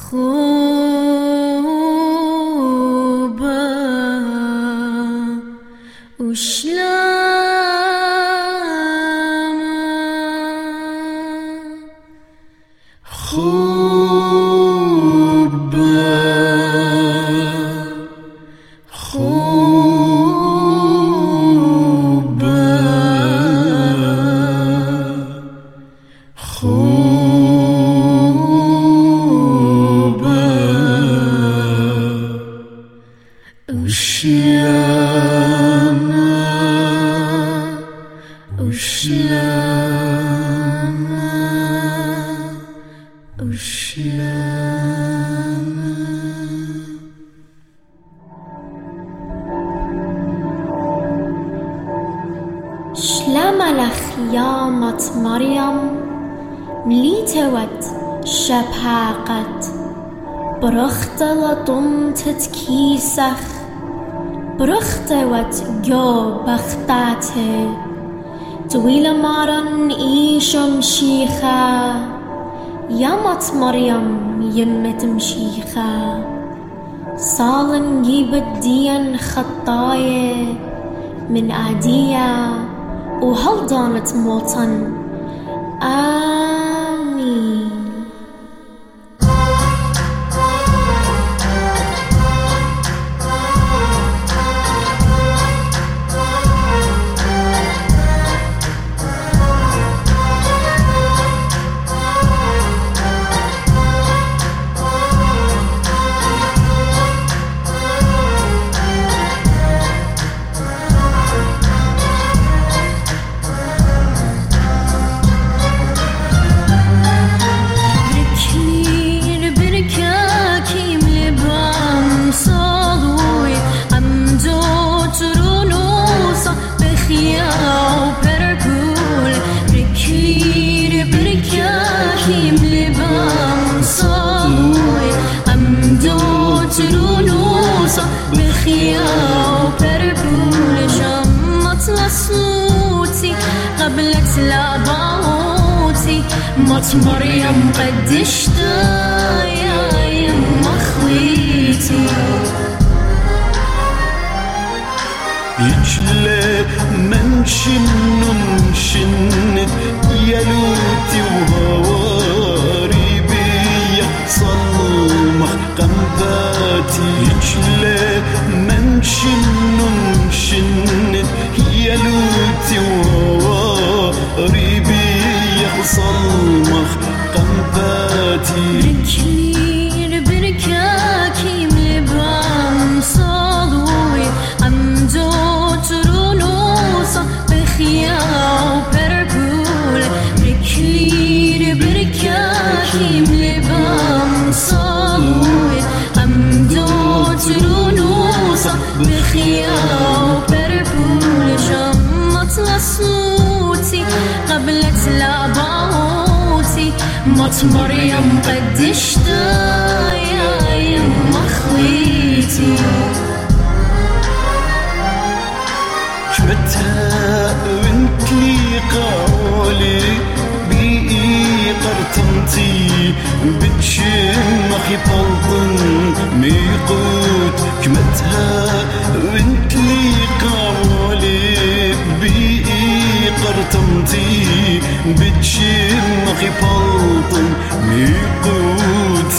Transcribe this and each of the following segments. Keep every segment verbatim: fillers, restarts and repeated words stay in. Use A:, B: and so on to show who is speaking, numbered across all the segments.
A: خوبه وشلامه خوبه خوبه خوبه وشلامه وشلامه وشلامه. شلامة لخ يا مت مريم مليتوت شبهاقت برخت لطم تتكيسخ برختوت جو بختاته طويلة مارن إيشم شيخة يا مت مريم يمت مشيخة صالن جيبت ديان خطاية من آدية وهل دانت موطن آمين. قبلت لابوتي مت مريم قدشتا يا يم اخويتي
B: يجلى من شنن شنت يلوتي وهواري بي صلمخ قنباتي يجلى من شنن شنت يلوتي وهواري بي صلمخ قنباتي
A: ركير بركاكي ملبام صالوي عمدو ترونوصا بخياو بربول ركير بركاكي ملبام صالوي عمدو ترونوصا بخياو بربول شمت لصوتي قبلت لابوتي مت مريم قدشتا يا يم اخويتي
B: كمتها وانت لي قولي بيئي قرطنتي بتشمخي بلطن ميقوت كمتها وانت لي قولي بيئي قرطنتي بتشمخي بلطن ميقوت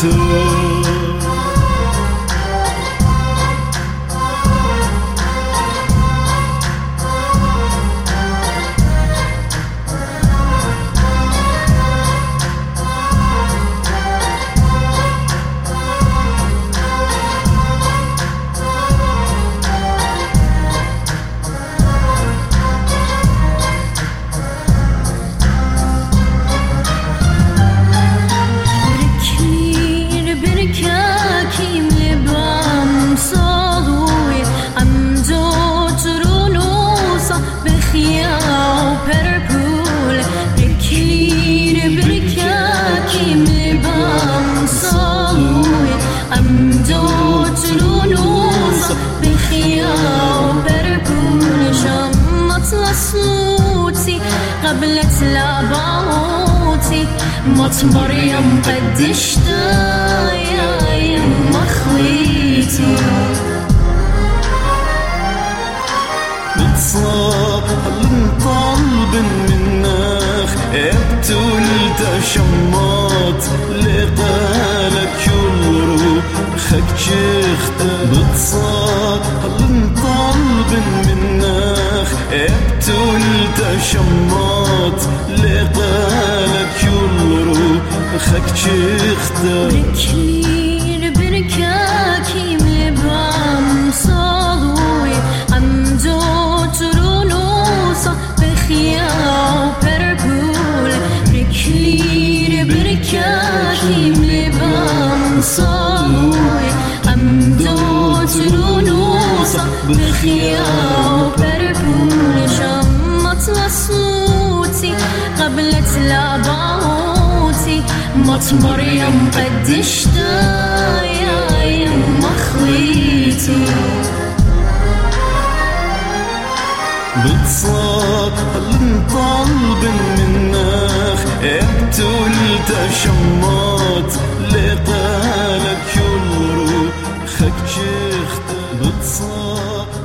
A: قبلت لابوتي مت مريم قدشتا يا مخليتي
B: بتصاب طالب منك ابتل تشمات لقالك يلرو خك شخت بتصاب طالب منك ابتل تشمات لقالك يلرو خك شخت
A: بركلير بركاكي ملبام صالوي عمدو ترونوسا بخياو بربول بركلير بركاكي ملبام صالوي عمدو ترونوسا بخياو بربول شمت لصوتي قبلت لاباوتي مات مريم قدشتا يا يم مخليتي
B: بتصاب طالب منك ابتل تشمات لقالك يلرو خك شخت بتصاب